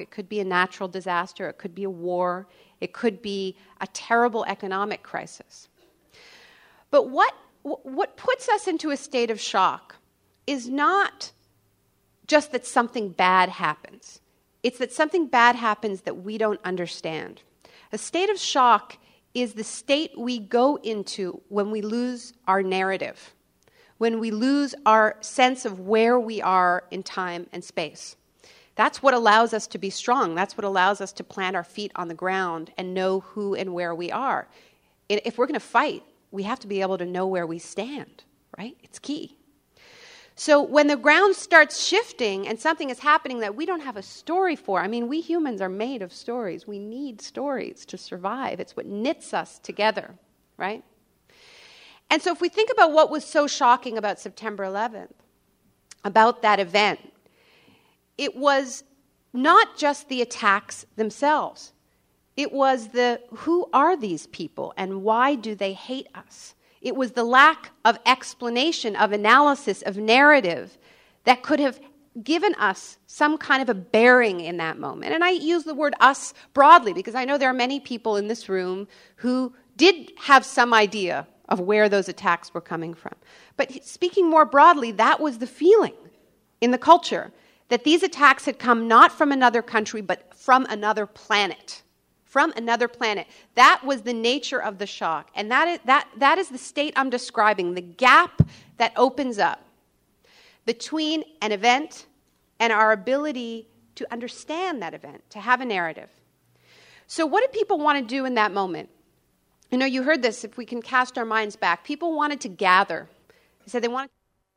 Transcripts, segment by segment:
It could be a natural disaster. It could be a war. It could be a terrible economic crisis. But what puts us into a state of shock is not just that something bad happens. It's that something bad happens that we don't understand. A state of shock is the state we go into when we lose our narrative, when we lose our sense of where we are in time and space. That's what allows us to be strong. That's what allows us to plant our feet on the ground and know who and where we are. If we're going to fight, we have to be able to know where we stand, right? It's key. So when the ground starts shifting and something is happening that we don't have a story for, I mean, we humans are made of stories. We need stories to survive. It's what knits us together, right? And so if we think about what was so shocking about September 11th, about that event, it was not just the attacks themselves. It was who are these people and why do they hate us? It was the lack of explanation, of analysis, of narrative that could have given us some kind of a bearing in that moment. And I use the word us broadly because I know there are many people in this room who did have some idea of where those attacks were coming from. But speaking more broadly, that was the feeling in the culture, that these attacks had come not from another country, but from another planet. From another planet. That was the nature of the shock. And that is the state I'm describing, the gap that opens up between an event and our ability to understand that event, to have a narrative. So what did people want to do in that moment? You know, you heard this, if we can cast our minds back. People wanted to gather. They said they wanted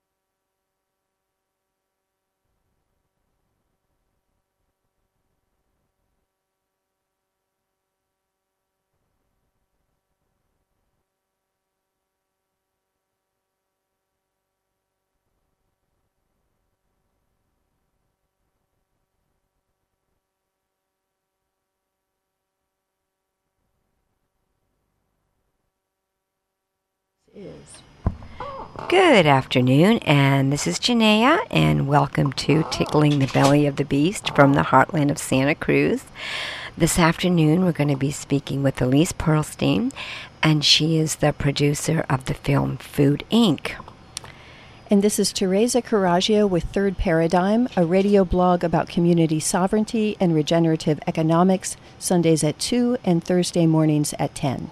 Good afternoon, and this is Janaea, and welcome to Tickling the Belly of the Beast from the heartland of Santa Cruz. This afternoon we're going to be speaking with Elise Pearlstein, and she is the producer of the film Food, Inc. And this is Teresa Caraggio with Third Paradigm, a radio blog about community sovereignty and regenerative economics, Sundays at 2 and Thursday mornings at 10.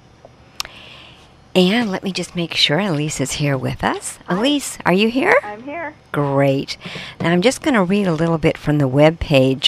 And let me just make sure Elise is here with us. Hi. Elise, are you here? I'm here. Great. Now I'm just going to read a little bit from the web page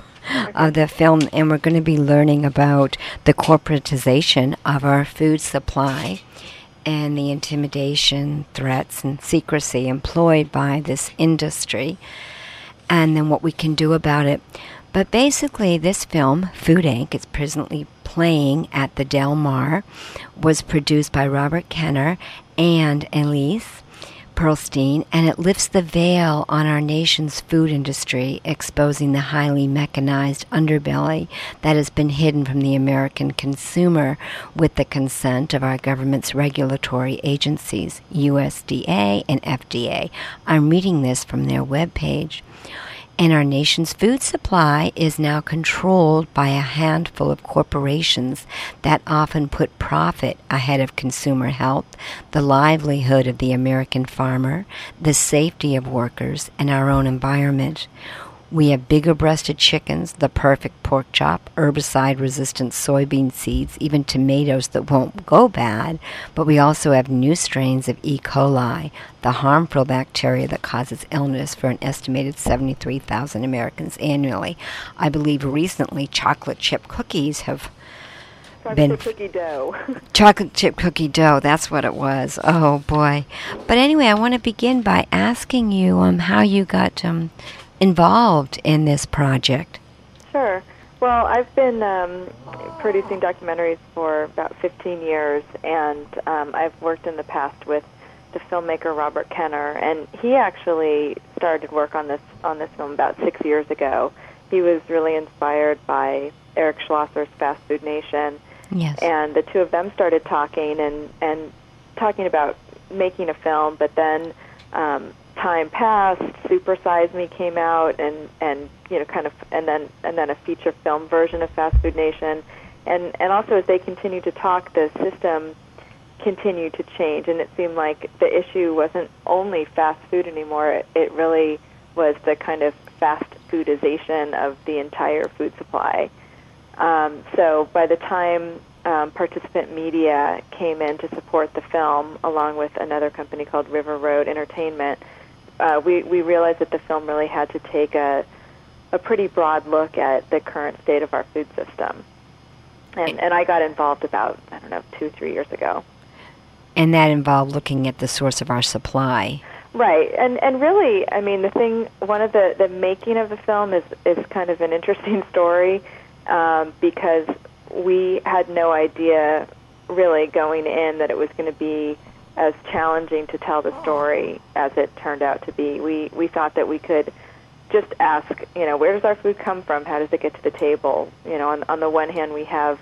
of the film, and we're going to be learning about the corporatization of our food supply and the intimidation, threats, and secrecy employed by this industry, and then what we can do about it. But basically, this film, Food, Inc., it's presently playing at the Del Mar, was produced by Robert Kenner and Elise Pearlstein, and it lifts the veil on our nation's food industry, exposing the highly mechanized underbelly that has been hidden from the American consumer with the consent of our government's regulatory agencies, USDA and FDA. I'm reading this from their webpage. And our nation's food supply is now controlled by a handful of corporations that often put profit ahead of consumer health, the livelihood of the American farmer, the safety of workers, and our own environment. We have bigger-breasted chickens, the perfect pork chop, herbicide-resistant soybean seeds, even tomatoes that won't go bad, but we also have new strains of E. coli, the harmful bacteria that causes illness for an estimated 73,000 Americans annually. I believe recently chocolate chip cookies have Chocolate cookie dough. Chocolate chip cookie dough, that's what it was. Oh, boy. But anyway, I want to begin by asking you how you got involved in this project. Sure. Well, I've been producing documentaries for about 15 years, and I've worked in the past with the filmmaker Robert Kenner, and he actually started work on this film about 6 years ago. He was really inspired by Eric Schlosser's Fast Food Nation, yes. And the two of them started talking and talking about making a film, but then time passed, Super Size Me came out and kind of, and then a feature film version of Fast Food Nation, and also as they continued to talk, the system continued to change, and it seemed like the issue wasn't only fast food anymore. It really was the kind of fast foodization of the entire food supply. So by the time Participant Media came in to support the film, along with another company called River Road Entertainment, we realized that the film really had to take a pretty broad look at the current state of our food system. And I got involved about, 2-3 years ago. And that involved looking at the source of our supply. Right, and really, I mean, one of the making of the film is kind of an interesting story, because we had no idea really going in that it was going to be as challenging to tell the story as it turned out to be. We thought that we could just ask, where does our food come from? How does it get to the table? On the one hand, we have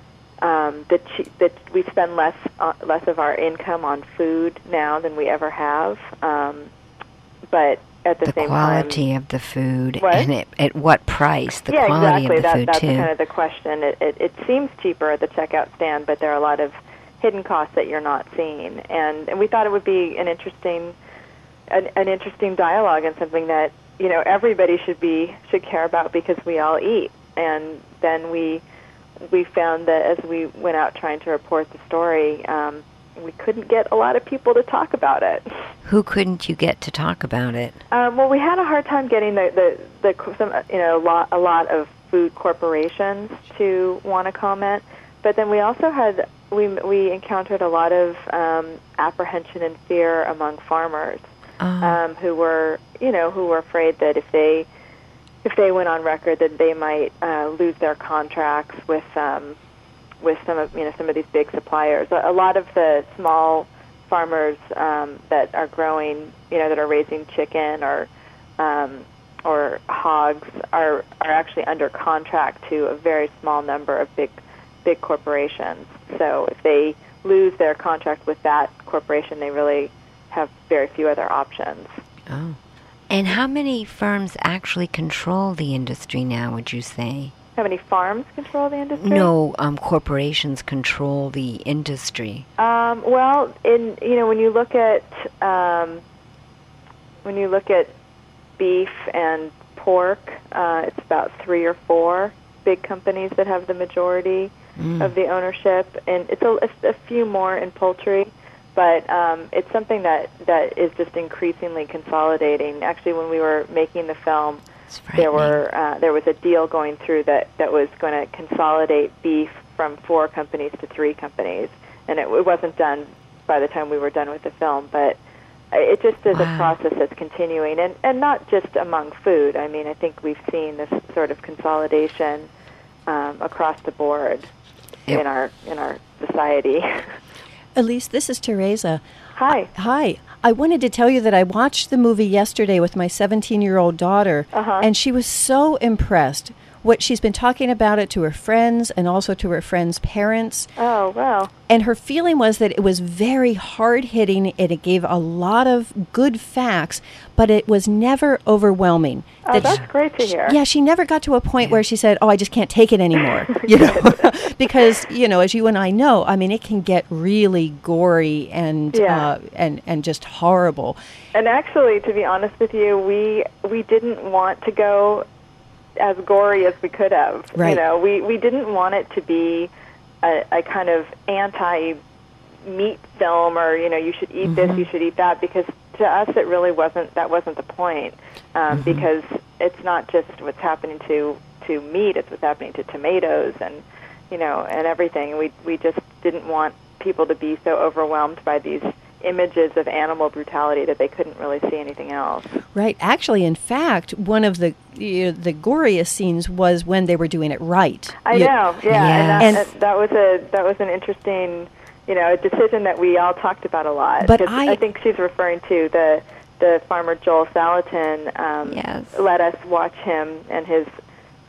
that we spend less of our income on food now than we ever have, but at the same time, the quality of the food, what? And at what price? The yeah, quality exactly. of the food That's too. kind of the question. It seems cheaper at the checkout stand, but there are a lot of hidden costs that you're not seeing, and we thought it would be an interesting dialogue and something that everybody should care about because we all eat. And then we found that as we went out trying to report the story, we couldn't get a lot of people to talk about it. Who couldn't you get to talk about it? Well, we had a hard time getting a lot of food corporations to want to comment, but then we also had we encountered a lot of apprehension and fear among farmers who were afraid that if they went on record that they might lose their contracts with some of these big suppliers. A lot of the small farmers that are growing, that are raising chicken or hogs are actually under contract to a very small number of big corporations. So if they lose their contract with that corporation, they really have very few other options. Oh. And how many firms actually control the industry now, would you say? How many farms control the industry? No, corporations control the industry. Well, when you look at beef and pork, it's about 3 or 4 big companies that have the majority of the ownership, and it's a few more in poultry. But it's something that is just increasingly consolidating. Actually, when we were making the film, there was a deal going through that was going to consolidate beef from 4 companies to 3 companies, and it wasn't done by the time we were done with the film. But it just is a process that's continuing, and not just among food. I mean, I think we've seen this sort of consolidation across the board in our society. Elise, this is Teresa. Hi. Hi. I wanted to tell you that I watched the movie yesterday with my 17-year-old daughter, and she was so impressed. She's been talking about it to her friends and also to her friends' parents. Oh, wow. And her feeling was that it was very hard-hitting, and it gave a lot of good facts, but it was never overwhelming. Oh, that's great to hear. Yeah, she never got to a point where she said, I just can't take it anymore. Because, as you and I know, I mean, it can get really gory and just horrible. And actually, to be honest with you, we didn't want to go as gory as we could have. Right. We didn't want it to be a kind of anti-meat film, or you should eat this, you should eat that, because to us it really wasn't the point, because it's not just what's happening to meat, it's what's happening to tomatoes and and everything. We just didn't want people to be so overwhelmed by these images of animal brutality that they couldn't really see anything else. Right. Actually, in fact, one of the goriest scenes was when they were doing it right. I know. Yeah. And that was an interesting, a decision that we all talked about a lot. But I think she's referring to the farmer Joel Salatin. Yes. Let us watch him and his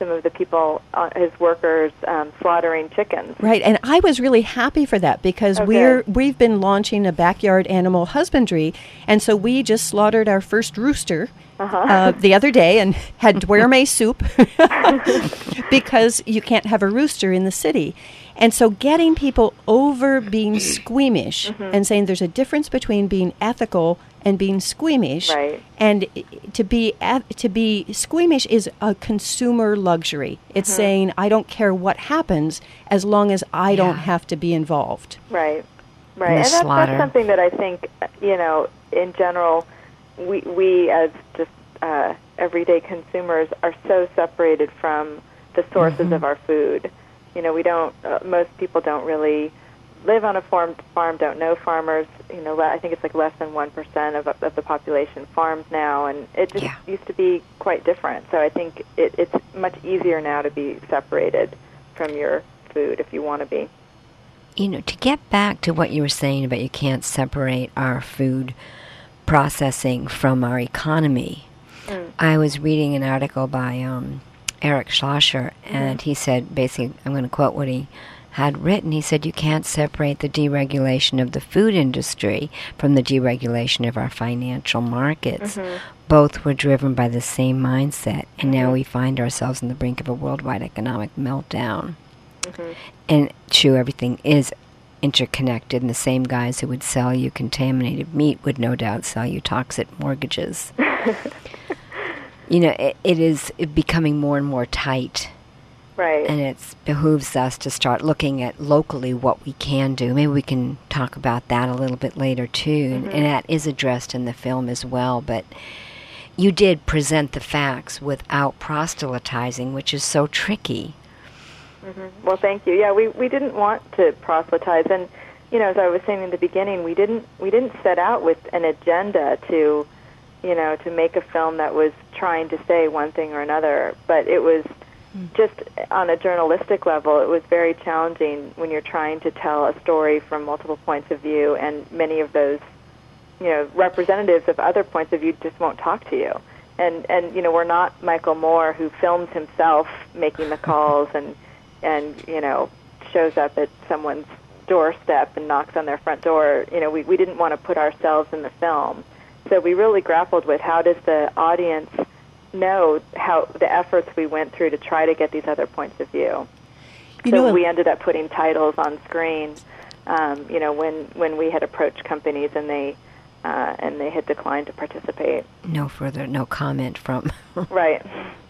some of the people, his workers, slaughtering chickens. Right, and I was really happy for that because we've been launching a backyard animal husbandry, and so we just slaughtered our first rooster the other day and had duerme soup because you can't have a rooster in the city. And so getting people over being squeamish and saying there's a difference between being ethical and being squeamish, and to be squeamish is a consumer luxury. It's saying I don't care what happens as long as I don't have to be involved. Right. And that's something that I think, in general, we as just everyday consumers are so separated from the sources of our food. We don't. Most people don't really live on a farm. Don't know farmers. I think it's like less than 1% of the population farms now, and it just used to be quite different. So I think it's much easier now to be separated from your food if you want to be. To get back to what you were saying about you can't separate our food processing from our economy. I was reading an article by Eric Schlosser, and he said, basically, I'm going to quote what he had written. He said, you can't separate the deregulation of the food industry from the deregulation of our financial markets. Both were driven by the same mindset, and now we find ourselves on the brink of a worldwide economic meltdown. And true, everything is interconnected, and the same guys who would sell you contaminated meat would no doubt sell you toxic mortgages. It is becoming more and more tight. Right. And it behooves us to start looking at locally what we can do. Maybe we can talk about that a little bit later, too. And that is addressed in the film as well. But you did present the facts without proselytizing, which is so tricky. Well, thank you. Yeah, we didn't want to proselytize. And, as I was saying in the beginning, we didn't set out with an agenda to make a film that was trying to say one thing or another, but it was just on a journalistic level, it was very challenging when you're trying to tell a story from multiple points of view, and many of those, representatives of other points of view just won't talk to you. And we're not Michael Moore, who films himself making the calls and shows up at someone's doorstep and knocks on their front door. We didn't want to put ourselves in the film. So we really grappled with how does the audience know how the efforts we went through to try to get these other points of view. We ended up putting titles on screen, when we had approached companies and they had declined to participate. No comment from. Right.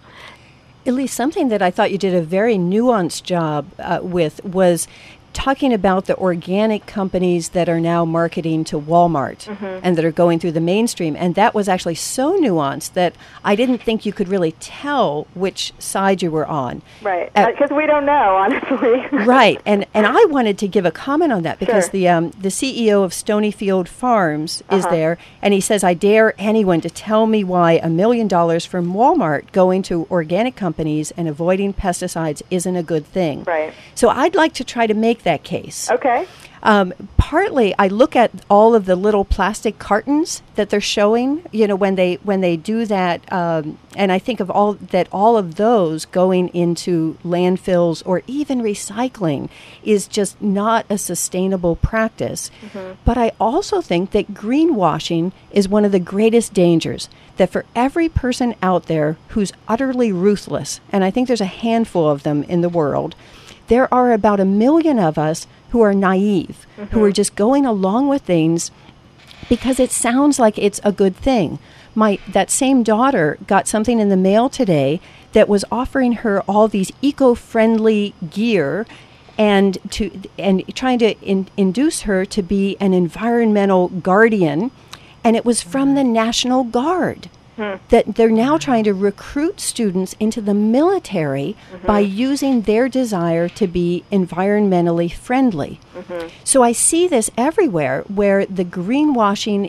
Elise, something that I thought you did a very nuanced job with was talking about the organic companies that are now marketing to Walmart and that are going through the mainstream. And that was actually so nuanced that I didn't think you could really tell which side you were on. Right, because we don't know, honestly. Right, and I wanted to give a comment on that because the CEO of Stonyfield Farms is there, and he says, I dare anyone to tell me why $1 million from Walmart going to organic companies and avoiding pesticides isn't a good thing. Right. So I'd like to try to make that case. Okay. Partly, I look at all of the little plastic cartons that they're showing, when they do that, and I think of all of those going into landfills or even recycling is just not a sustainable practice. But I also think that greenwashing is one of the greatest dangers, that for every person out there who's utterly ruthless, and I think there's a handful of them in the world, there are about 1 million of us who are naive, who are just going along with things because it sounds like it's a good thing. That same daughter got something in the mail today that was offering her all these eco-friendly gear and trying to induce her to be an environmental guardian, and it was from the National Guard. That they're now trying to recruit students into the military by using their desire to be environmentally friendly. So I see this everywhere where the greenwashing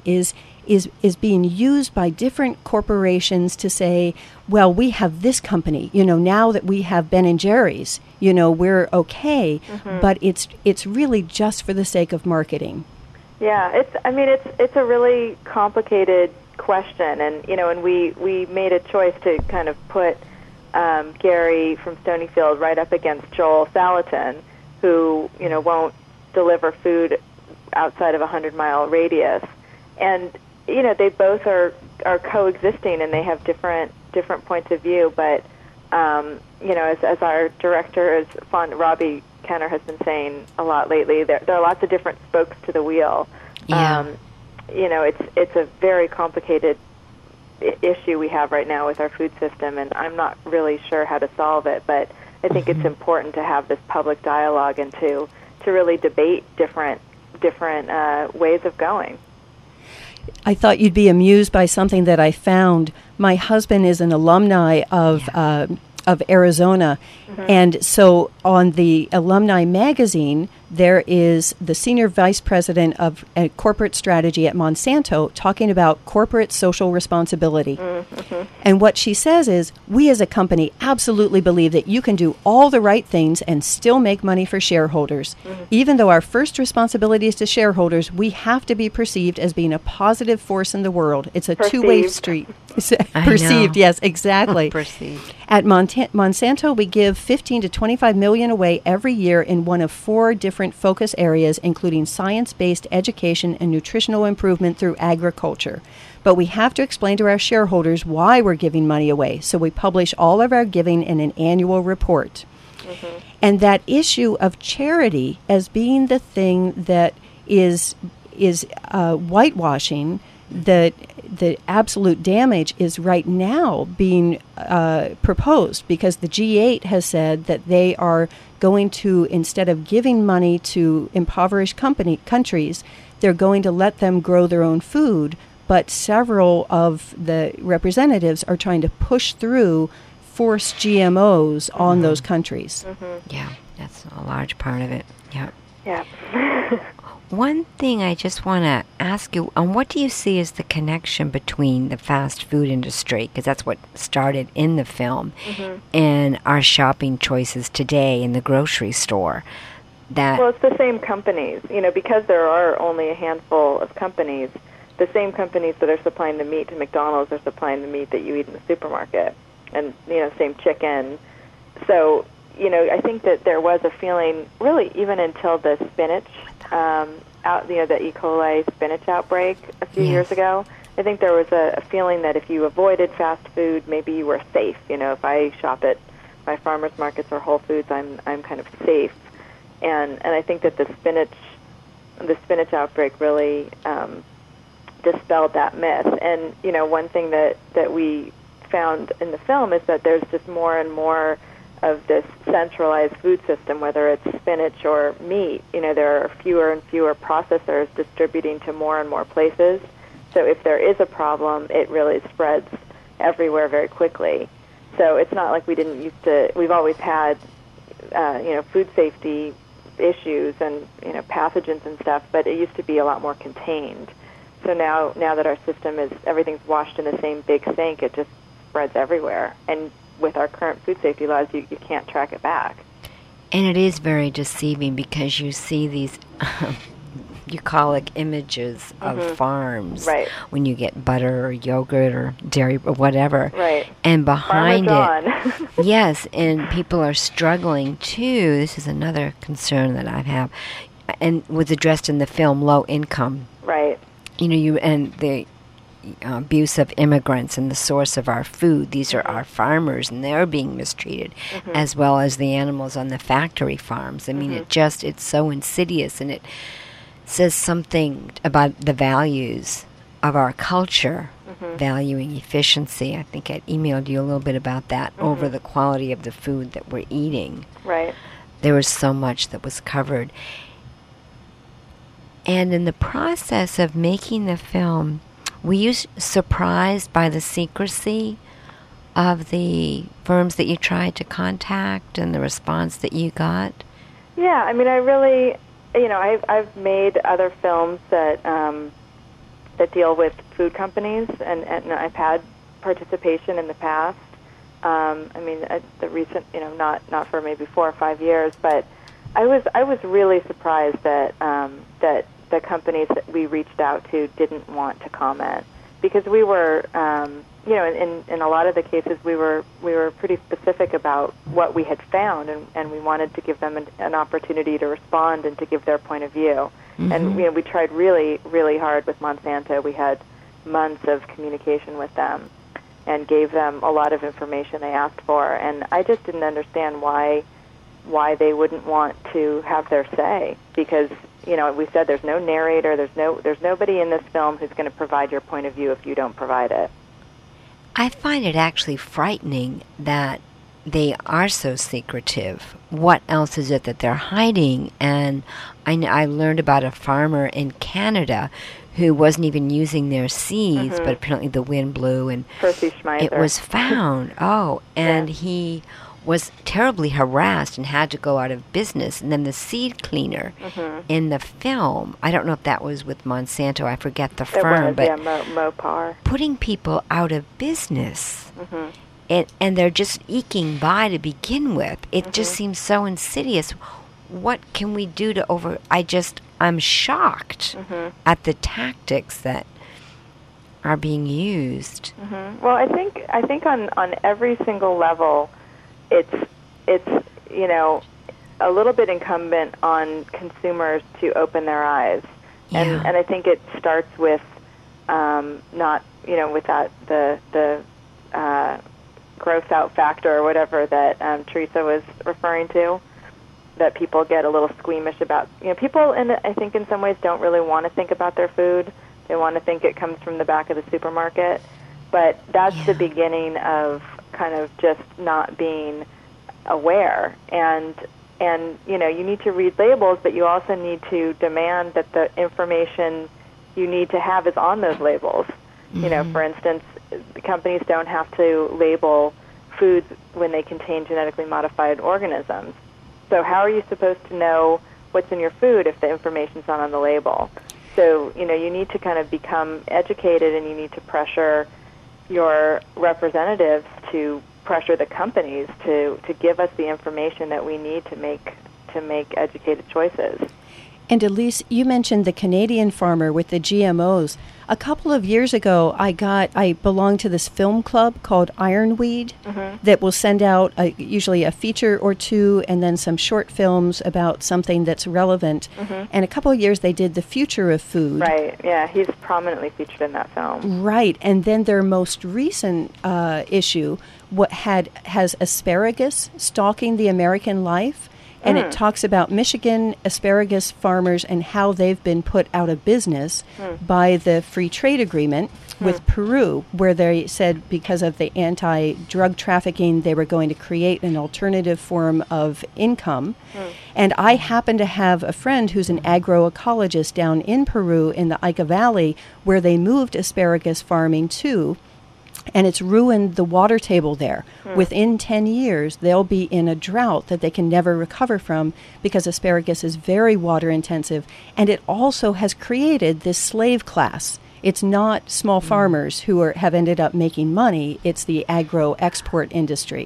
is being used by different corporations to say, well, we have this company, now that we have Ben & Jerry's, we're okay, but it's really just for the sake of marketing. Yeah, it's a really complicated question, and and we made a choice to kind of put Gary from Stonyfield right up against Joel Salatin, who won't deliver food outside of a 100-mile radius, and they both are coexisting, and they have different points of view. But as our director, as Robbie Kenner has been saying a lot lately, there are lots of different spokes to the wheel. Yeah. It's a very complicated issue we have right now with our food system, and I'm not really sure how to solve it. But I think it's important to have this public dialogue and to really debate different ways of going. I thought you'd be amused by something that I found. My husband is an alumni of Arizona, and so on the alumni magazine, there is the senior vice president of corporate strategy at Monsanto talking about corporate social responsibility. And what she says is, we as a company absolutely believe that you can do all the right things and still make money for shareholders. Even though our first responsibility is to shareholders, we have to be perceived as being a positive force in the world. It's a two-way street. Perceived, yes, exactly. Perceived. At Monsanto, we give 15 to 25 million away every year in one of 4 different focus areas, including science-based education and nutritional improvement through agriculture. But we have to explain to our shareholders why we're giving money away, so we publish all of our giving in an annual report. And that issue of charity as being the thing that is whitewashing, the absolute damage is right now being proposed, because the G8 has said that they are going to, instead of giving money to impoverished countries, they're going to let them grow their own food. But several of the representatives are trying to push through forced GMOs on those countries. Yeah, that's a large part of it. Yeah. One thing I just want to ask you, what do you see as the connection between the fast food industry, because that's what started in the film, and our shopping choices today in the grocery store? Well, it's the same companies. Because there are only a handful of companies, the same companies that are supplying the meat to McDonald's are supplying the meat that you eat in the supermarket, and, same chicken. So, I think that there was a feeling, really, even until the spinach the E. coli spinach outbreak a few years ago. I think there was a feeling that if you avoided fast food, maybe you were safe. If I shop at my farmers markets or Whole Foods, I'm kind of safe. And I think that the spinach outbreak really dispelled that myth. And one thing that we found in the film is that there's just more and more of this centralized food system, whether it's spinach or meat. There are fewer and fewer processors distributing to more and more places. So if there is a problem, it really spreads everywhere very quickly. So it's not like we've always had, food safety issues and, pathogens and stuff, but it used to be a lot more contained. So now that our system everything's washed in the same big sink, it just spreads everywhere. And with our current food safety laws, you can't track it back. And it is very deceiving, because you see these bucolic images of farms when you get butter or yogurt or dairy or whatever. Right. And behind it, yes, and people are struggling too. This is another concern that I have, and was addressed in the film, low income. Right. And the abuse of immigrants and the source of our food. These are our farmers, and they're being mistreated, as well as the animals on the factory farms. I mean, it's so insidious, and it says something about the values of our culture, valuing efficiency. I think I emailed you a little bit about that, over the quality of the food that we're eating. Right. There was so much that was covered. And in the process of making the film, were you surprised by the secrecy of the firms that you tried to contact and the response that you got? Yeah, I mean, I really, I've made other films that deal with food companies, and I've had participation in the past. The recent, not for maybe 4 or 5 years, but I was really surprised that the companies that we reached out to didn't want to comment, because we were in a lot of the cases, we were pretty specific about what we had found, and we wanted to give them an opportunity to respond and to give their point of view. Mm-hmm. And we tried really, really hard with Monsanto. We had months of communication with them and gave them a lot of information they asked for. And I just didn't understand why they wouldn't want to have their say, because we said there's no narrator, there's nobody in this film who's going to provide your point of view if you don't provide it. I find it actually frightening that they are so secretive. What else is it that they're hiding? And I learned about a farmer in Canada who wasn't even using their seeds, but apparently the wind blew and it was found. And he was terribly harassed and had to go out of business. And then the seed cleaner in the film, I don't know if that was with Monsanto, I forget the firm, but Mopar. Putting people out of business. And they're just eking by to begin with. It just seems so insidious. What can we do to I'm shocked at the tactics that are being used. Well, I think on every single level, it's a little bit incumbent on consumers to open their eyes, and I think it starts with not with that the gross out factor or whatever that Teresa was referring to, that people get a little squeamish about. People I think in some ways don't really want to think about their food. They want to think it comes from the back of the supermarket, but that's the beginning of kind of just not being aware. And you need to read labels, but you also need to demand that the information you need to have is on those labels. For instance, companies don't have to label foods when they contain genetically modified organisms. So how are you supposed to know what's in your food if the information's not on the label? So, you need to kind of become educated, and you need to pressure your representatives to pressure the companies to give us the information that we need to make educated choices. And Elise, you mentioned the Canadian farmer with the GMOs. A couple of years ago, I belonged to this film club called Ironweed that will send out usually a feature or two and then some short films about something that's relevant. And a couple of years they did The Future of Food. Right, yeah, he's prominently featured in that film. Right, and then their most recent issue has asparagus stalking the American life. And it talks about Michigan asparagus farmers and how they've been put out of business by the free trade agreement with Peru, where they said because of the anti-drug trafficking, they were going to create an alternative form of income. And I happen to have a friend who's an agroecologist down in Peru in the Ica Valley, where they moved asparagus farming to. And it's ruined the water table there. Within 10 years, they'll be in a drought that they can never recover from, because asparagus is very water intensive. And it also has created this slave class. It's not small farmers who have ended up making money. It's the agro-export industry.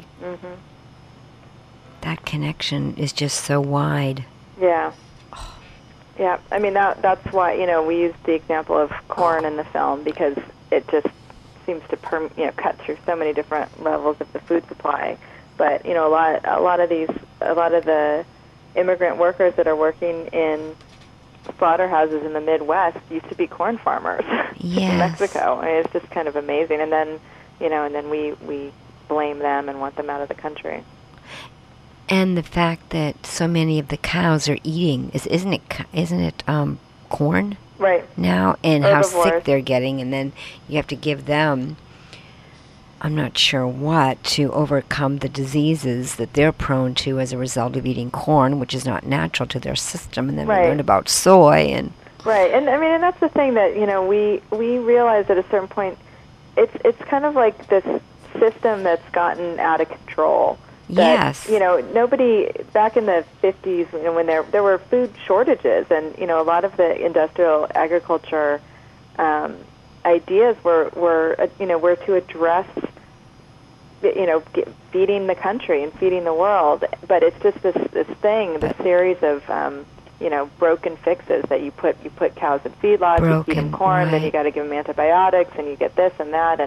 That connection is just so wide. Yeah. Yeah, I mean, that's why, we used the example of corn in the film, because it just seems to cut through so many different levels of the food supply. But a lot of the immigrant workers that are working in slaughterhouses in the Midwest used to be corn farmers in Mexico. I mean, it's just kind of amazing. And then we blame them and want them out of the country. And the fact that so many of the cows are eating isn't it corn? Right. Now, and how sick they're getting, and then you have to give them, I'm not sure what, to overcome the diseases that they're prone to as a result of eating corn, which is not natural to their system. And then we learned about soy and... Right, and I mean, and that's the thing that, we realize at a certain point, it's kind of like this system that's gotten out of control. That, nobody, back in the 50s, when there were food shortages, and, a lot of the industrial agriculture ideas were to address, feeding the country and feeding the world. But it's just this series of, broken fixes that you put cows in feedlots, you feed them corn, then you got to give them antibiotics, and you get this and that, and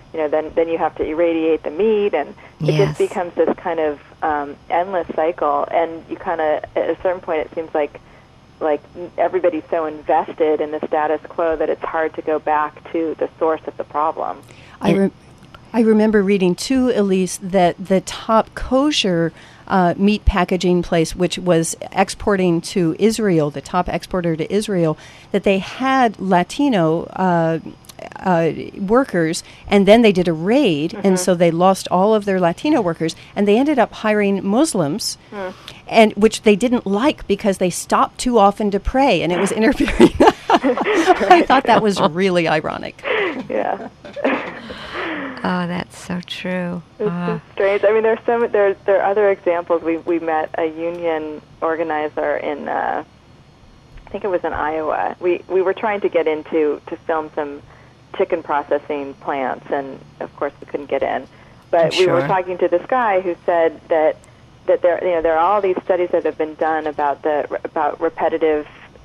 then you have to irradiate the meat, and it just becomes this kind of endless cycle. And you kind of, at a certain point, it seems like everybody's so invested in the status quo that it's hard to go back to the source of the problem. I remember reading too, Elise, that the top kosher meat packaging place, which was exporting to Israel, the top exporter to Israel, that they had Latino workers, and then they did a raid, and so they lost all of their Latino workers, and they ended up hiring Muslims, and which they didn't like because they stopped too often to pray, and it was interfering. I thought that was really ironic. Yeah. Oh, that's so true. It's just strange. I mean, there are other examples. We met a union organizer in, I think it was in Iowa. We were trying to get to film some chicken processing plants, and of course we couldn't get in. But we were talking to this guy who said that there are all these studies that have been done about repetitive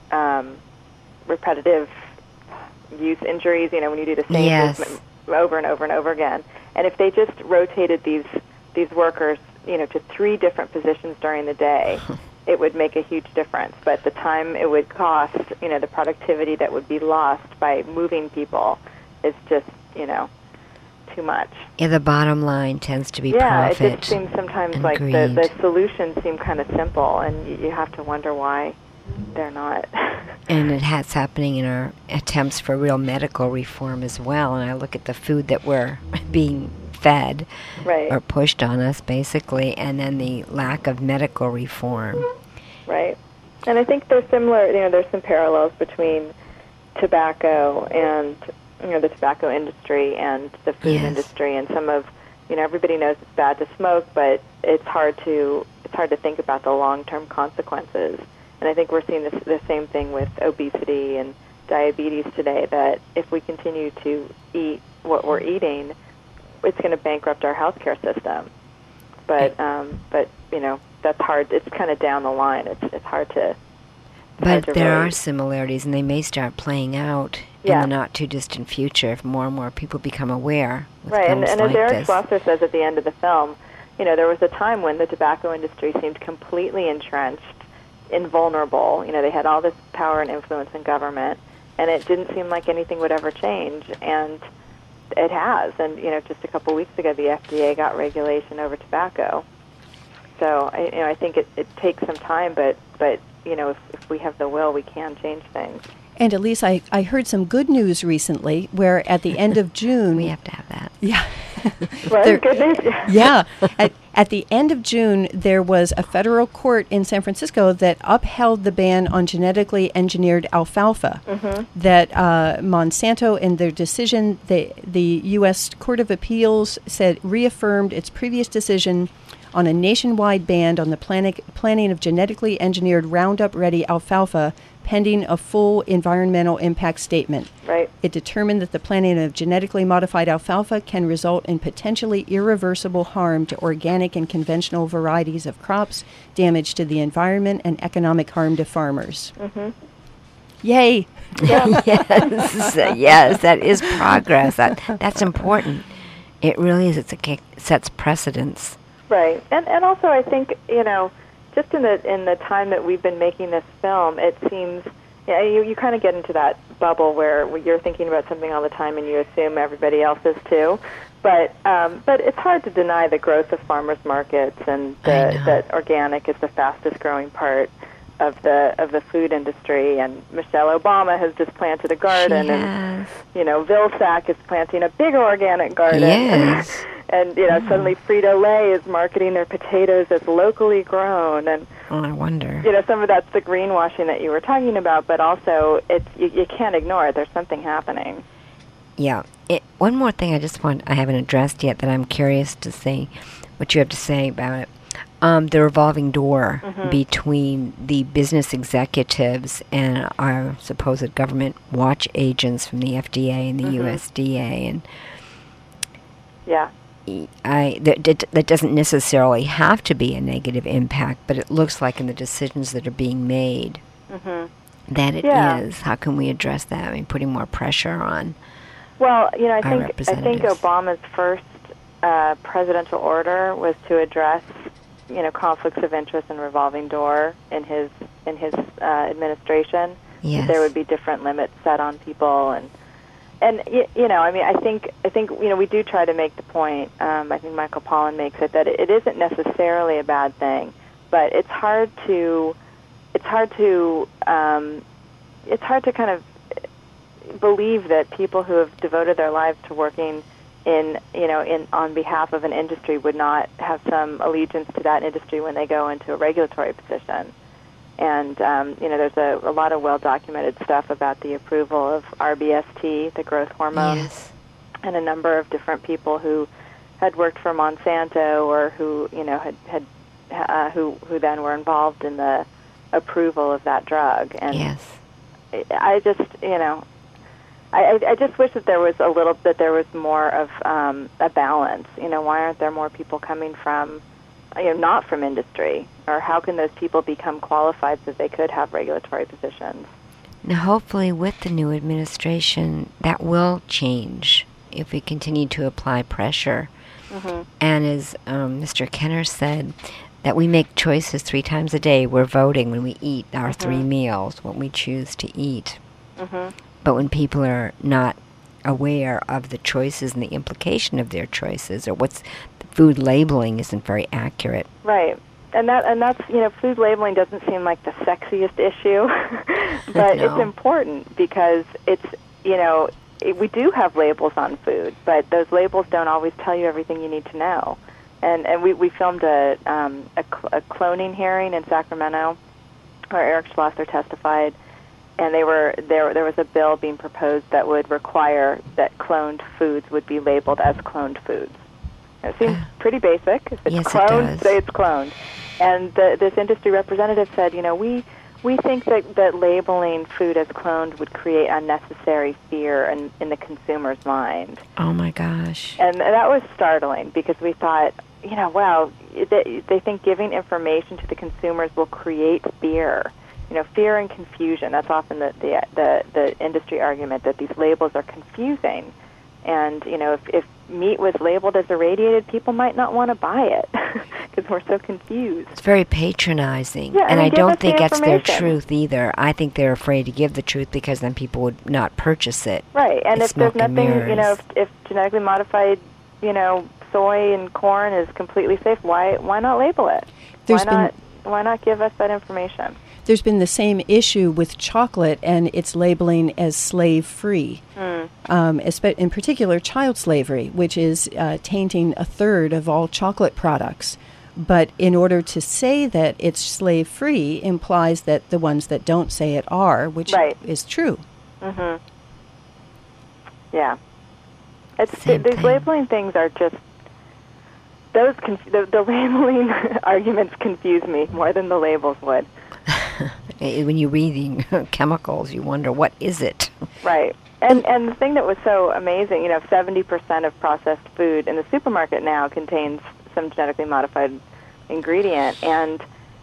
use injuries. When you do the same movement over and over and over again, and if they just rotated these workers, to 3 different positions during the day, it would make a huge difference. But the time it would cost, the productivity that would be lost by moving people is just, too much. Yeah, the bottom line tends to be profit. Yeah, it just seems sometimes like the solutions seem kind of simple, and you have to wonder why they're not. And it's happening in our attempts for real medical reform as well. And I look at the food that we're being fed or pushed on us, basically, and then the lack of medical reform. Right. And I think there's similar, there's some parallels between tobacco and, the tobacco industry and the food industry. And some of, everybody knows it's bad to smoke, but it's hard to think about the long-term consequences. And I think we're seeing the same thing with obesity and diabetes today, that if we continue to eat what we're eating, it's going to bankrupt our healthcare system. But that's hard. It's kind of down the line. It's hard to. But there are similarities, and they may start playing out in the not-too-distant future if more and more people become aware. Right, and as Eric Schlosser says at the end of the film, there was a time when the tobacco industry seemed completely entrenched, invulnerable. They had all this power and influence in government, and it didn't seem like anything would ever change, and it has. And, just a couple weeks ago, the FDA got regulation over tobacco. So, I think it takes some time, but if we have the will, we can change things. And Elise, I heard some good news recently where at the end of June... We have to have that. Yeah. Well, good news. Yeah. At the end of June, there was a federal court in San Francisco that upheld the ban on genetically engineered alfalfa. That Monsanto, in their decision, the U.S. Court of Appeals reaffirmed its previous decision on a nationwide ban on the planting of genetically engineered Roundup-ready alfalfa pending a full environmental impact statement. Right. It determined that the planting of genetically modified alfalfa can result in potentially irreversible harm to organic and conventional varieties of crops, damage to the environment, and economic harm to farmers. Yay! Yeah. Yes, that is progress. That's important. It really is. It sets precedents. Right, and also I think just in the time that we've been making this film, it seems you kind of get into that bubble where you're thinking about something all the time and you assume everybody else is too. But it's hard to deny the growth of farmers markets and that organic is the fastest growing part of the food industry. And Michelle Obama has just planted a garden, and Vilsack is planting a bigger organic garden. Yes. And suddenly Frito-Lay is marketing their potatoes as locally grown, and I wonder. Some of that's the greenwashing that you were talking about, but also you can't ignore it. There's something happening. Yeah. One more thing I haven't addressed yet that I'm curious to see what you have to say about it. The revolving door between the business executives and our supposed government watch agents from the FDA and the USDA, and that doesn't necessarily have to be a negative impact, but it looks like in the decisions that are being made that it is. How can we address that? I mean, putting more pressure on Well, I think Obama's first presidential order was to address, conflicts of interest and revolving door in his administration. Yes. There would be different limits set on people, and I think we do try to make the point. I think Michael Pollan makes it that it isn't necessarily a bad thing, but it's hard to kind of believe that people who have devoted their lives to working on behalf of an industry would not have some allegiance to that industry when they go into a regulatory position. And there's a lot of well-documented stuff about the approval of RBST, the growth hormone, yes. and a number of different people who had worked for Monsanto or who who then were involved in the approval of that drug. And yes. I just I just wish that there was more of a balance. Why aren't there more people coming from, not from industry? Or how can those people become qualified so they could have regulatory positions? Now, hopefully, with the new administration, that will change if we continue to apply pressure. Mm-hmm. And as Mr. Kenner said, that we make choices 3 times a day. We're voting when we eat our 3 meals, what we choose to eat. Mm-hmm. But when people are not aware of the choices and the implication of their choices, or what's food labeling isn't very accurate. Right. And that's food labeling doesn't seem like the sexiest issue, but No. It's important because it's we do have labels on food, but those labels don't always tell you everything you need to know. And we filmed a cloning hearing in Sacramento where Eric Schlosser testified, and there was a bill being proposed that would require that cloned foods would be labeled as cloned foods. It seems pretty basic. If it's yes, cloned, it does. say it's cloned. And this industry representative said, we think that labeling food as cloned would create unnecessary fear in the consumer's mind. Oh, my gosh. And that was startling because we thought, wow, they think giving information to the consumers will create fear. Fear and confusion. That's often the industry argument, that these labels are confusing. And, if meat was labeled as irradiated, people might not want to buy it because we're so confused. It's very patronizing. Yeah, and I don't think that's their truth either. I think they're afraid to give the truth because then people would not purchase it. Right. And it's if there's smoke and nothing, mirrors. if genetically modified, soy and corn is completely safe, why not label it? Why not give us that information? There's been the same issue with chocolate and its labeling as slave-free, in particular child slavery, which is tainting 1/3 of all chocolate products. But in order to say that it's slave-free implies that the ones that don't say it are, which is true. Mm-hmm. Yeah. Same these thing. labeling things are just, the labeling arguments confuse me more than the labels would. When you're reading chemicals, you wonder, what is it? Right. And the thing that was so amazing, 70% of processed food in the supermarket now contains some genetically modified ingredient, and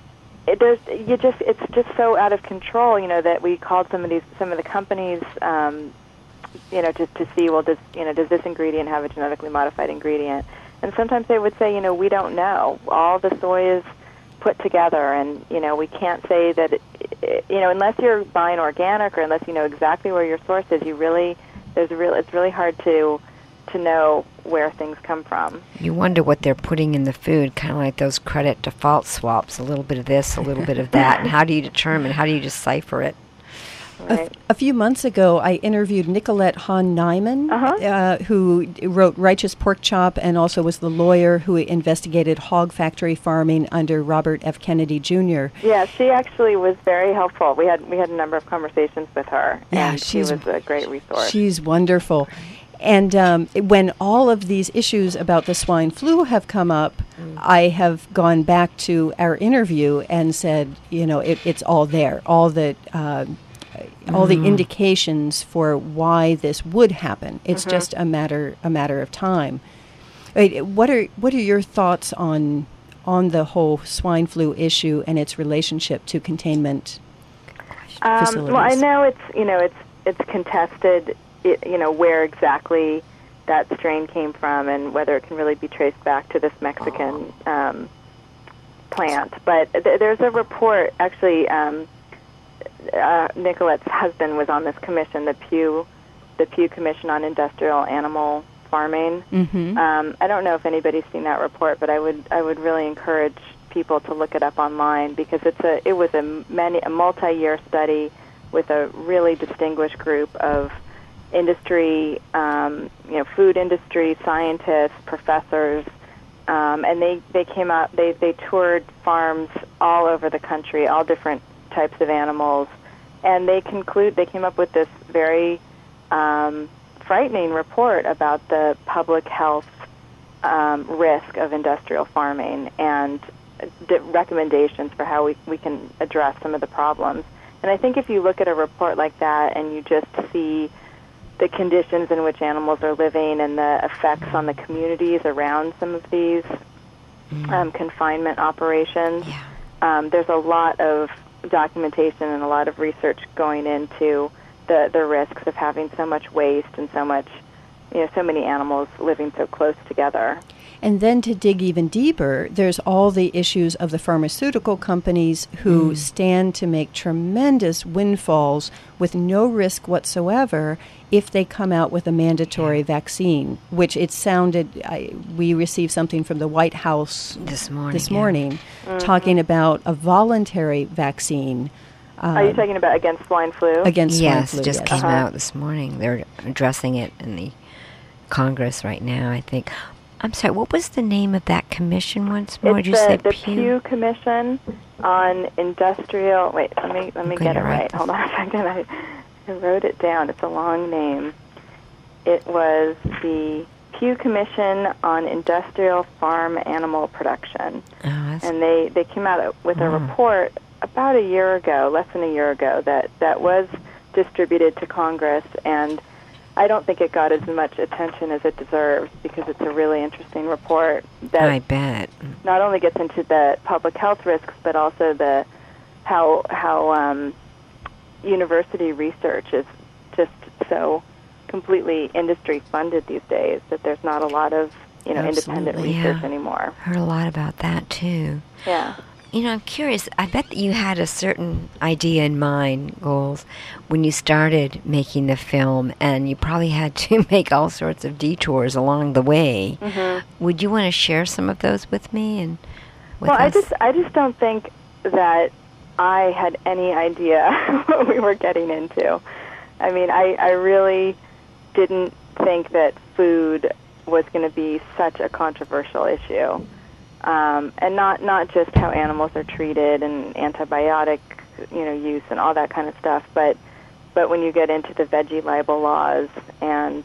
it's just so out of control, that we called some of the companies, just to see, well, does this ingredient have a genetically modified ingredient? And sometimes they would say, we don't know. All the soy is put together, and we can't say that unless you're buying organic or unless you know exactly where your source is, it's really hard to know where things come from. You wonder what they're putting in the food, kind of like those credit default swaps, a little bit of this, a little bit of that, and how do you decipher it? Right. A few months ago, I interviewed Nicolette Hahn Nyman, who wrote Righteous Pork Chop and also was the lawyer who investigated hog factory farming under Robert F. Kennedy Jr. Yeah, she actually was very helpful. We had a number of conversations with her, and she was a great resource. She's wonderful. And when all of these issues about the swine flu have come up, I have gone back to our interview and said, it's all there, all the indications for why this would happen. It's just a matter of time. What are your thoughts on the whole swine flu issue and its relationship to containment facilities? Well, I know it's contested where exactly that strain came from and whether it can really be traced back to this Mexican plant. But there's a report, actually, Nicolette's husband was on this commission, the Pew Commission on Industrial Animal Farming. Mm-hmm. I don't know if anybody's seen that report, but I would really encourage people to look it up online, because it was a multi-year study with a really distinguished group of industry, food industry scientists, professors, and they came out. They toured farms all over the country, all different types of animals, and they came up with this very frightening report about the public health risk of industrial farming and recommendations for how we can address some of the problems. And I think if you look at a report like that and you just see the conditions in which animals are living and the effects on the communities around some of these confinement operations, there's a lot of documentation and a lot of research going into the risks of having so much waste and so many animals living so close together. And then to dig even deeper, there's all the issues of the pharmaceutical companies who stand to make tremendous windfalls with no risk whatsoever if they come out with a mandatory vaccine, which it sounded, we received something from the White House this morning talking about a voluntary vaccine. Are you talking about against swine flu? Against swine flu, yes. It just came out this morning. They're addressing it in the Congress right now, I think. I'm sorry, what was the name of that commission once more? It's the Pew Commission on Industrial... Wait, let me get it right. Hold on a second. I wrote it down. It's a long name. It was the Pew Commission on Industrial Farm Animal Production. And they came out with a report about less than a year ago, that was distributed to Congress, and I don't think it got as much attention as it deserves, because it's a really interesting report that I bet not only gets into the public health risks, but also how university research is just so completely industry funded these days that there's not a lot of independent research anymore. Heard a lot about that too. Yeah. I'm curious, I bet that you had a certain idea in mind, Goals, when you started making the film, and you probably had to make all sorts of detours along the way. Mm-hmm. Would you want to share some of those with me and with us? I just don't think that I had any idea what we were getting into. I mean, I really didn't think that food was going to be such a controversial issue. And not just how animals are treated and antibiotic, use and all that kind of stuff, but when you get into the veggie libel laws and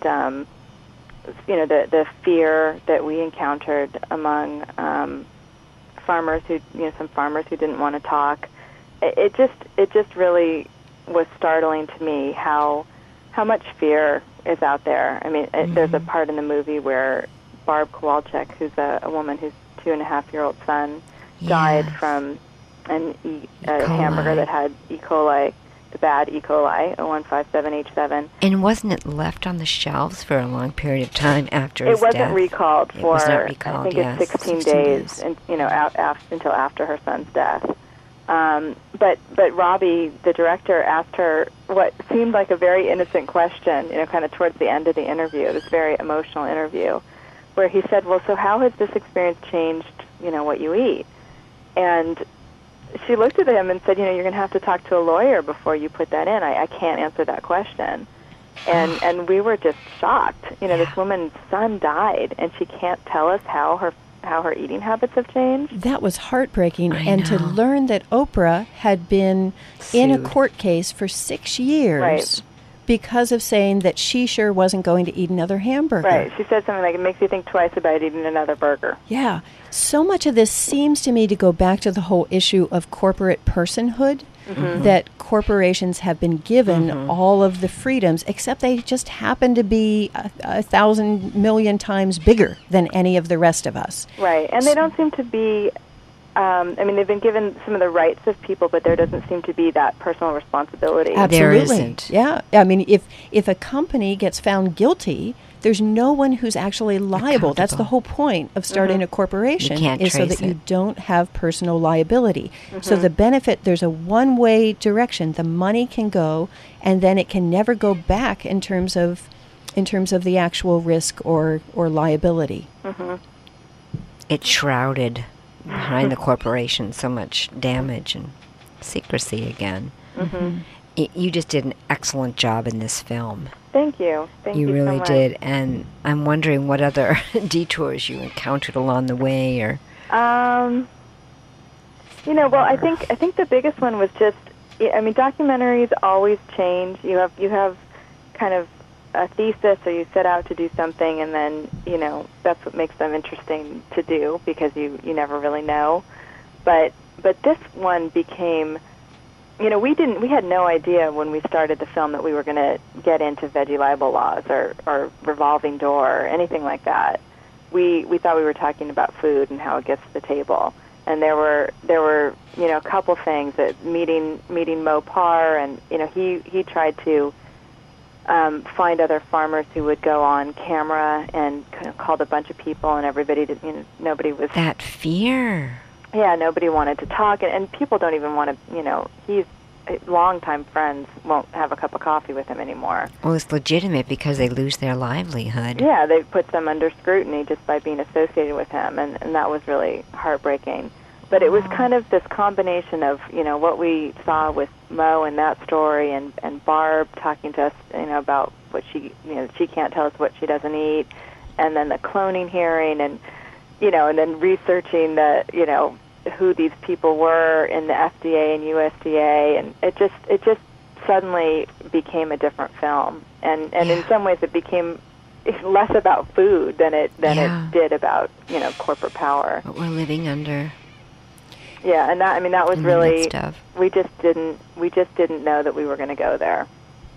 the fear that we encountered among farmers some farmers who didn't want to talk, it just really was startling to me how much fear is out there. I mean, there's a part in the movie where Barb Kowalczyk, who's a woman who's 2.5-year-old son, died from a hamburger that had E. coli, the bad E. coli, 0157H7. And wasn't it left on the shelves for a long period of time after his death? It wasn't recalled for, I think yes, it's 16 days, and, until after her son's death. But Robbie, the director, asked her what seemed like a very innocent question, kind of towards the end of the interview, this very emotional interview, where he said, well, so how has this experience changed, what you eat? And she looked at him and said, you're going to have to talk to a lawyer before you put that in. I can't answer that question. And we were just shocked. This woman's son died, and she can't tell us how her eating habits have changed. That was heartbreaking. And to learn that Oprah had been in a court case for 6 years. Right. Because of saying that she sure wasn't going to eat another hamburger. Right. She said something like, it makes you think twice about eating another burger. Yeah. So much of this seems to me to go back to the whole issue of corporate personhood, that corporations have been given all of the freedoms, except they just happen to be 1,000 million times bigger than any of the rest of us. Right. And they don't seem to be I mean, they've been given some of the rights of people, but there doesn't seem to be that personal responsibility. Absolutely. There isn't. Yeah. I mean, if a company gets found guilty, there's no one who's actually liable. That's the whole point of starting a corporation, You can't is so trace that you it. don't have personal liability. So the benefit, there's a one-way direction. The money can go, and then it can never go back in terms of the actual risk or liability. It's shrouded behind the corporation, so much damage and secrecy again. You just did an excellent job in this film. Thank you. Thank you You so really much. did. And I'm wondering what other detours you encountered along the way, or Well, I think the biggest one was just, I mean, documentaries always change. You have kind of a thesis, or you set out to do something, and then, that's what makes them interesting to do, because you never really know. But this one became, we had no idea when we started the film that we were going to get into veggie libel laws or revolving door or anything like that. We thought we were talking about food and how it gets to the table. And there were a couple things, that meeting Mopar, and he tried to find other farmers who would go on camera, and kind of called a bunch of people, and everybody did, nobody was, that fear. yeah, nobody wanted to talk, and people don't even want to, he's longtime friends won't have a cup of coffee with him anymore. Well, it's legitimate because they lose their livelihood. Yeah, they put them under scrutiny just by being associated with him, and that was really heartbreaking. But it was kind of this combination of, what we saw with Mo and that story, and Barb talking to us, about what she can't tell us what she doesn't eat, and then the cloning hearing, and, and then researching who these people were in the FDA and USDA, and it just suddenly became a different film. And in some ways it became less about food than it did about, corporate power. What we're living under. Yeah, and that was in the really, midst of. we just didn't know that we were going to go there.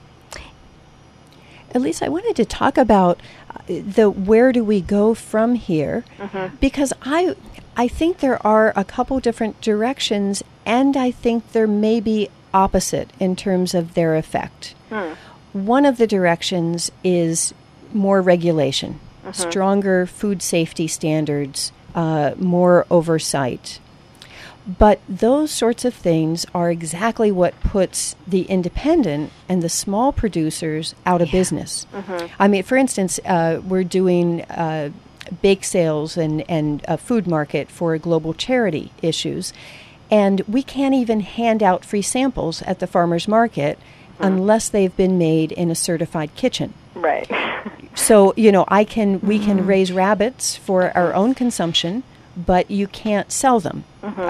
Elise, I wanted to talk about the where do we go from here, because I think there are a couple different directions, and I think there may be opposite in terms of their effect. One of the directions is more regulation, stronger food safety standards, more oversight. But those sorts of things are exactly what puts the independent and the small producers out of business. I mean, for instance, we're doing bake sales and a food market for global charity issues, and we can't even hand out free samples at the farmers market unless they've been made in a certified kitchen. Right. So, we can raise rabbits for our own consumption, but you can't sell them.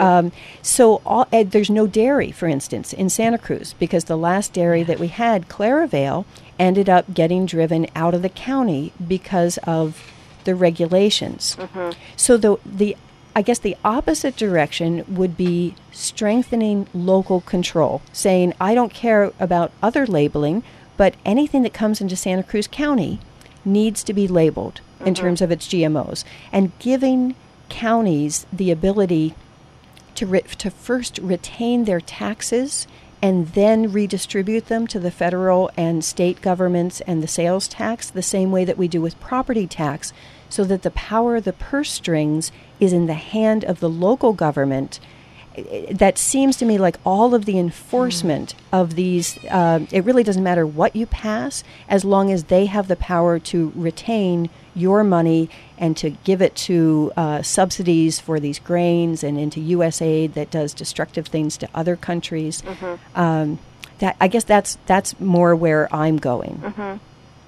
So there's no dairy, for instance, in Santa Cruz, because the last dairy that we had, Claravale, ended up getting driven out of the county because of the regulations. So I guess the opposite direction would be strengthening local control, saying, I don't care about other labeling, but anything that comes into Santa Cruz County needs to be labeled in terms of its GMOs, and giving counties the ability to first retain their taxes and then redistribute them to the federal and state governments and the sales tax, the same way that we do with property tax, so that the power of the purse strings is in the hand of the local government. That seems to me like all of the enforcement of these, it really doesn't matter what you pass, as long as they have the power to retain your money and to give it to subsidies for these grains and into USAID that does destructive things to other countries. That, I guess that's more where I'm going.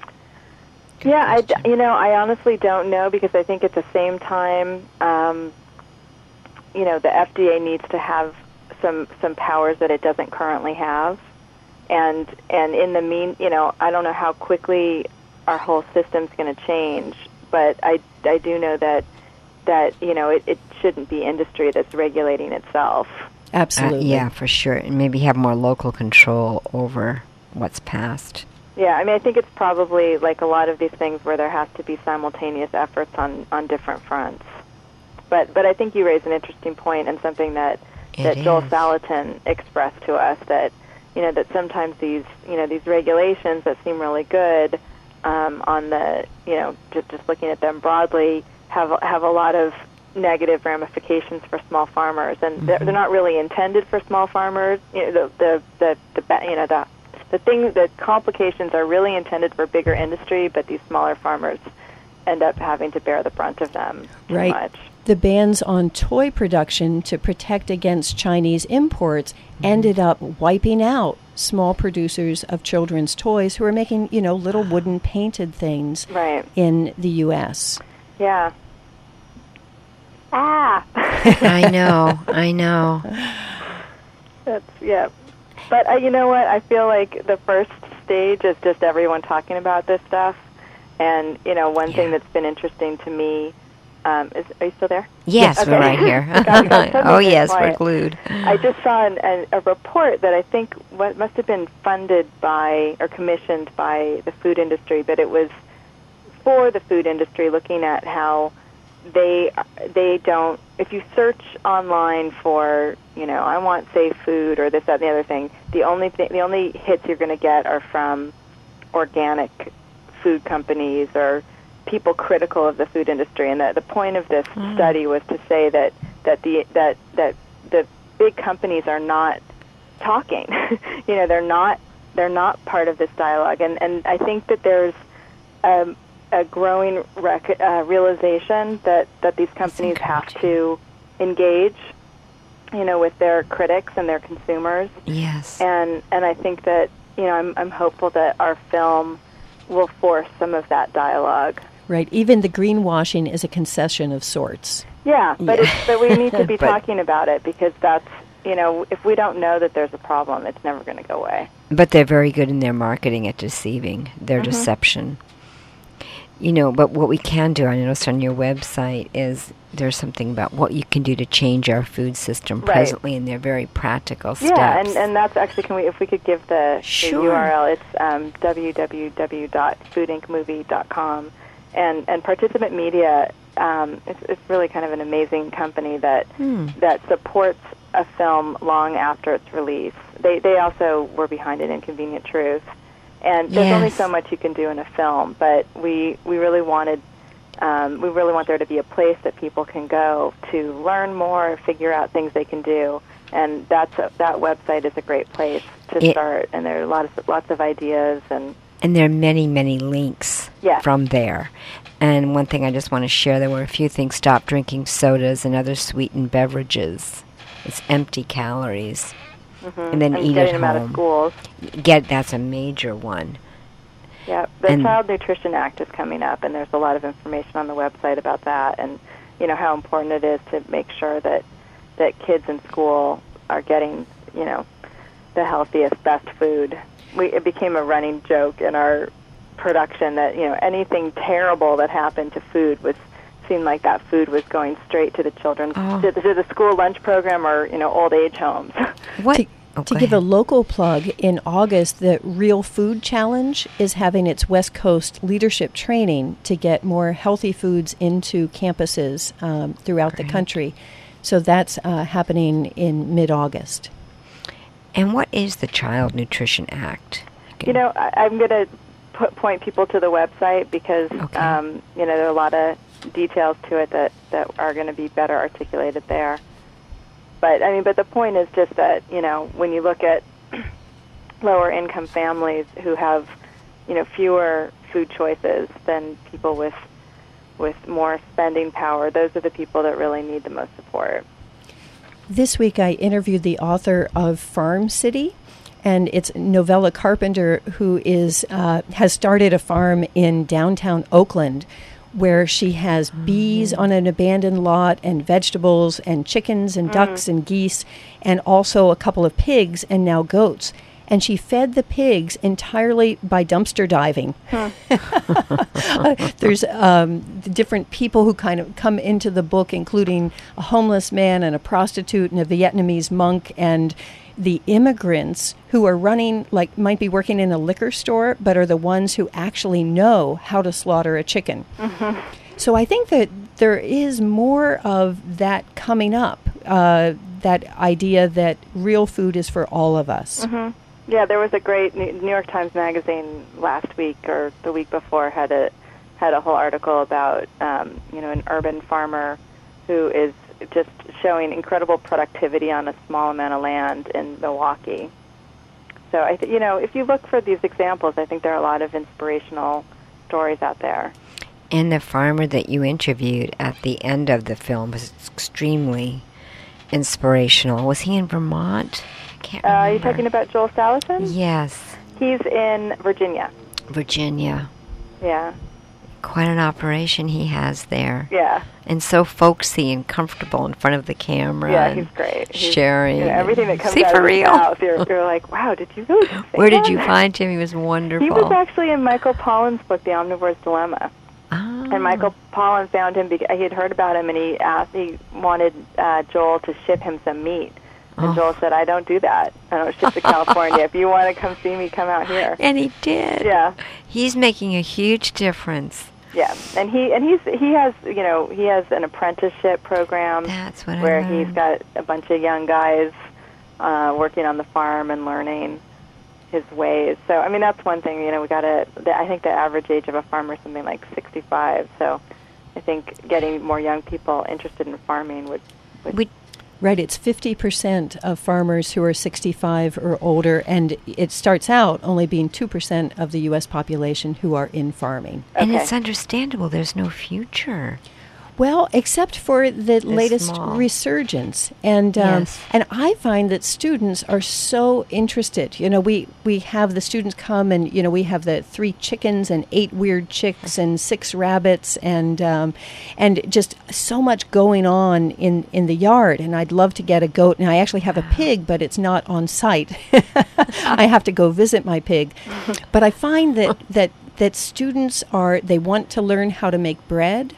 Yeah, I honestly don't know, because I think at the same time, the FDA needs to have some powers that it doesn't currently have, and in the I don't know how quickly our whole system's going to change, but I do know that it shouldn't be industry that's regulating itself. Absolutely. Yeah, for sure, and maybe have more local control over what's passed. Yeah, I mean, I think it's probably like a lot of these things where there has to be simultaneous efforts on different fronts. But I think you raise an interesting point, and something that Joel Salatin expressed to us, that that sometimes these regulations that seem really good on the just looking at them broadly have a lot of negative ramifications for small farmers, and they're not really intended for small farmers. The complications are really intended for bigger industry, but these smaller farmers end up having to bear the brunt of them too much. The bans on toy production to protect against Chinese imports ended up wiping out small producers of children's toys who are making, little wooden painted things in the U.S. Yeah. I know. Yeah. But you know what? I feel like the first stage is just everyone talking about this stuff. And, one thing that's been interesting to me are you still there? Yes, okay. We're right here. Oh, yes, we're glued. I just saw a report that I think must have been funded by or commissioned by the food industry, but it was for the food industry, looking at how they don't, if you search online for, I want safe food or this, that, and the other thing, the only hits you're going to get are from organic food companies or people critical of the food industry. And the point of this study was to say that the big companies are not talking. They're not part of this dialogue. And I think that there's a growing realization that these companies have to engage, with their critics and their consumers. Yes. And I think that, I'm hopeful that our film will force some of that dialogue. Right. Even the greenwashing is a concession of sorts. Yeah, but we need to be talking about it, because that's, if we don't know that there's a problem, it's never going to go away. But they're very good in their marketing at deceiving, their deception. But what we can do, I noticed on your website, is there's something about what you can do to change our food system presently, and they're very practical steps. Yeah, and that's actually, if we could give the URL, it's www.foodinkmovie.com. And Participant Media, it's really kind of an amazing company that supports a film long after its release. They also were behind an Inconvenient Truth. And there's only so much you can do in a film, but we really want there to be a place that people can go to learn more, figure out things they can do, and that website is a great place to start. And there are lots of ideas, and there are many, many links from there. And one thing I just want to share, there were a few things: stop drinking sodas and other sweetened beverages. It's empty calories. And then eat at home. Getting them out of schools. That's a major one. Yeah, the Child Nutrition Act is coming up, and there's a lot of information on the website about that, and how important it is to make sure that kids in school are getting the healthiest, best food. It became a running joke in our production that anything terrible that happened to food seemed like that food was going straight to the children's to the school lunch program or old age homes. To give a local plug, in August, the Real Food Challenge is having its West Coast leadership training to get more healthy foods into campuses throughout the country. So that's happening in mid-August. And what is the Child Nutrition Act? I'm going to point people to the website, because there are a lot of details to it that are going to be better articulated there. But the point is just that, when you look at lower income families who have, fewer food choices than people with more spending power, those are the people that really need the most support. This week I interviewed the author of Farm City, and it's Novella Carpenter, who has started a farm in downtown Oakland, where she has bees on an abandoned lot, and vegetables, and chickens, and ducks, and geese, and also a couple of pigs, and now goats. And she fed the pigs entirely by dumpster diving. There's different people who kind of come into the book, including a homeless man and a prostitute and a Vietnamese monk, and the immigrants who are might be working in a liquor store, but are the ones who actually know how to slaughter a chicken. So I think that there is more of that coming up, that idea that real food is for all of us. Mm-hmm. Yeah, there was a great New York Times Magazine last week or the week before had a whole article about an urban farmer who is just showing incredible productivity on a small amount of land in Milwaukee. So if you look for these examples, I think there are a lot of inspirational stories out there. And the farmer that you interviewed at the end of the film was extremely inspirational. Was he in Vermont? I can't remember. Are you talking about Joel Salatin? Yes. He's in Virginia. Virginia. Yeah. Quite an operation he has there. Yeah. And so folksy and comfortable in front of the camera. Yeah, he's great. Sharing. Everything that comes out of his mouth, you're like, wow, did you really say Where did that? you find him? He was wonderful. He was actually in Michael Pollan's book, The Omnivore's Dilemma. Oh. And Michael Pollan found him because he had heard about him, and he wanted Joel to ship him some meat. And Joel said, I don't do that. I don't ship to California. If you want to come see me, come out here. And he did. Yeah. He's making a huge difference. Yeah, and he has an apprenticeship program. That's what where I learned. he's got a bunch of young guys working on the farm and learning his ways. So I mean that's one thing. I think the average age of a farmer is something like 65. So I think getting more young people interested in farming would Right, it's 50% of farmers who are 65 or older, and it starts out only being 2% of the U.S. population who are in farming. And Okay. it's understandable. There's no future. Well, except for the latest small. resurgence, and Yes. and I find that students are so interested. We have the students come, and we have the 3 chickens and 8 weird chicks and 6 rabbits, and just so much going on in the yard. And I'd love to get a goat, and I actually have a pig, but it's not on site. I have to go visit my pig. But I find that students they want to learn how to make bread.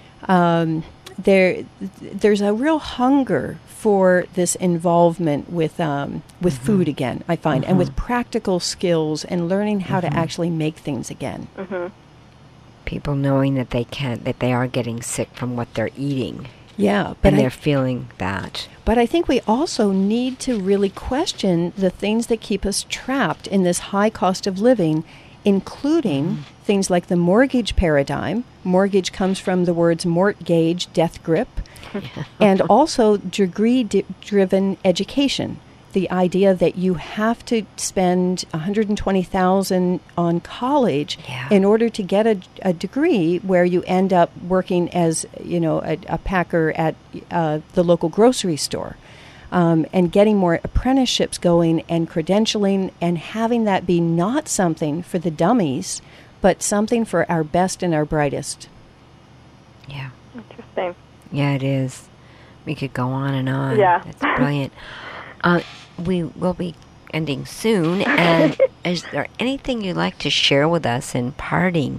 There's a real hunger for this involvement with food again, I find, and with practical skills and learning how to actually make things again. Mm-hmm. People knowing that they are getting sick from what they're eating. Yeah, but And they're feeling that. But I think we also need to really question the things that keep us trapped in this high cost of living, including things like the mortgage paradigm. Mortgage comes from the words mortgage, death grip, and also degree-driven education. The idea that you have to spend $120,000 on college in order to get a degree where you end up working as a packer at the local grocery store. And getting more apprenticeships going and credentialing and having that be not something for the dummies, but something for our best and our brightest. Yeah. Interesting. Yeah, it is. We could go on and on. Yeah. It's brilliant. We will be ending soon. And is there anything you'd like to share with us in parting?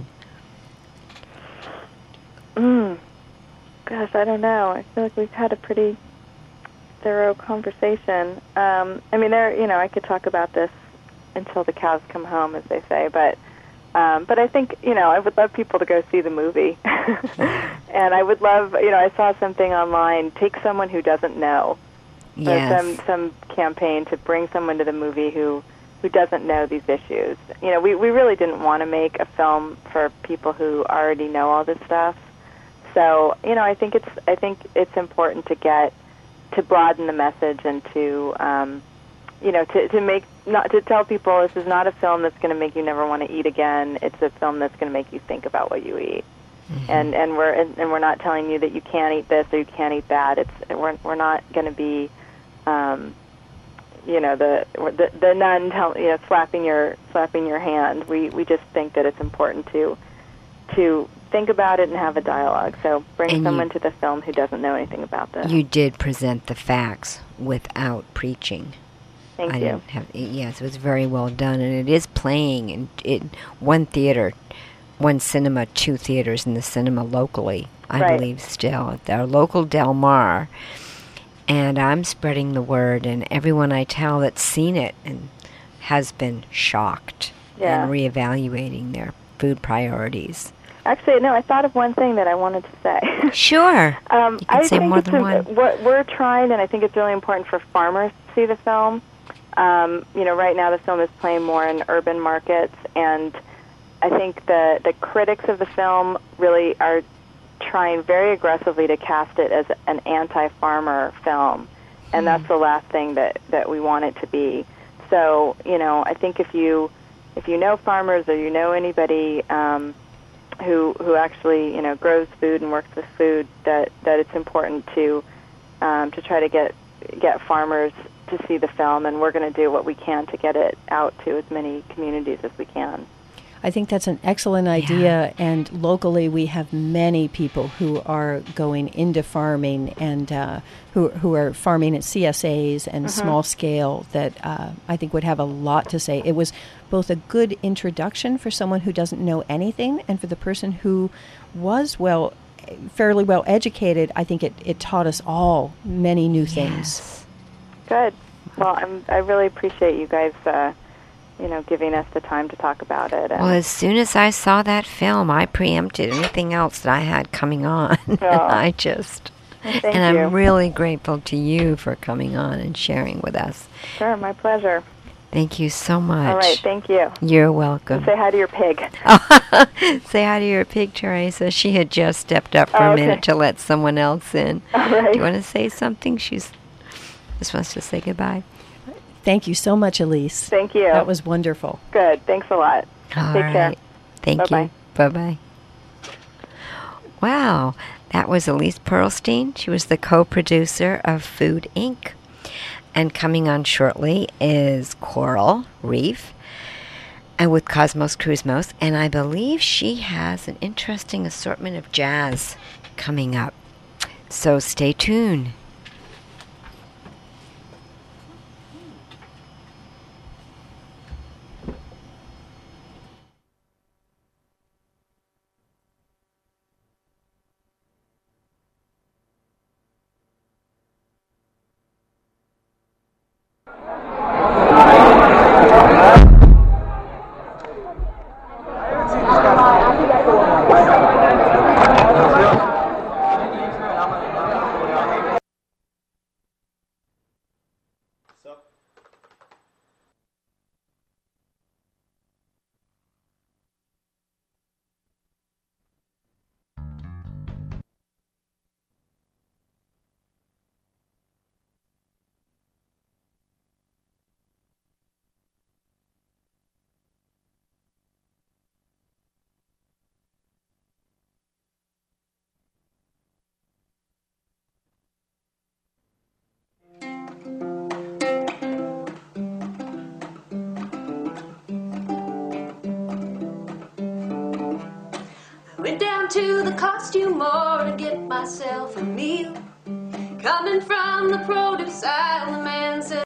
Gosh, I don't know. I feel like we've had a pretty thorough conversation. I could talk about this until the cows come home, as they say, but I think, I would love people to go see the movie. And I would love, I saw something online, take someone who doesn't know. Yes. Some campaign to bring someone to the movie who doesn't know these issues. We really didn't want to make a film for people who already know all this stuff. So, I think it's important to broaden the message and to tell people this is not a film that's going to make you never want to eat again. It's a film that's going to make you think about what you eat. Mm-hmm. And we're not telling you that you can't eat this or you can't eat that. We're not going to be the nun slapping your hand. We just think that it's important to think about it and have a dialogue. So bring someone to the film who doesn't know anything about this. You did present the facts without preaching. Thank you. Yes, it was very well done, and it is playing in one theater, one cinema, 2 theaters in the cinema locally, I believe still, at our local Del Mar. And I'm spreading the word, and everyone I tell that's seen it and has been shocked and reevaluating their food priorities. Actually, no, I thought of one thing that I wanted to say. Sure. You can say more than one. What we're trying, and I think it's really important for farmers to see the film. Right now the film is playing more in urban markets, and I think the critics of the film really are trying very aggressively to cast it as an anti-farmer film, and that's the last thing that we want it to be. So, I think if you know farmers or you know anybody who actually grows food and works with food, that it's important to try to get farmers to see the film, and we're going to do what we can to get it out to as many communities as we can. I think that's an excellent idea, and locally we have many people who are going into farming and who are farming at CSAs and small scale that I think would have a lot to say. It was both a good introduction for someone who doesn't know anything, and for the person who was fairly well educated. I think it taught us all many new things. Good. Well, I really appreciate you guys giving us the time to talk about it. Well, as soon as I saw that film, I preempted anything else that I had coming on. Oh. Thank you. I'm really grateful to you for coming on and sharing with us. Sure, my pleasure. Thank you so much. All right, thank you. You're welcome. And say hi to your pig. Say hi to your pig, Teresa. She had just stepped up for a minute to let someone else in. All right. Do you want to say something? She's just wants to say goodbye. Thank you so much, Elise. Thank you. That was wonderful. Good. Thanks a lot. All Take right. care. Thank Bye-bye. you. Bye-bye. Wow. That was Elise Pearlstein. She was the co-producer of Food Inc. And coming on shortly is Coral Reef and with Cosmos Cruismos. And I believe she has an interesting assortment of jazz coming up. So stay tuned. Went down to the costume mall to get myself a meal. Coming from the produce aisle, the man said,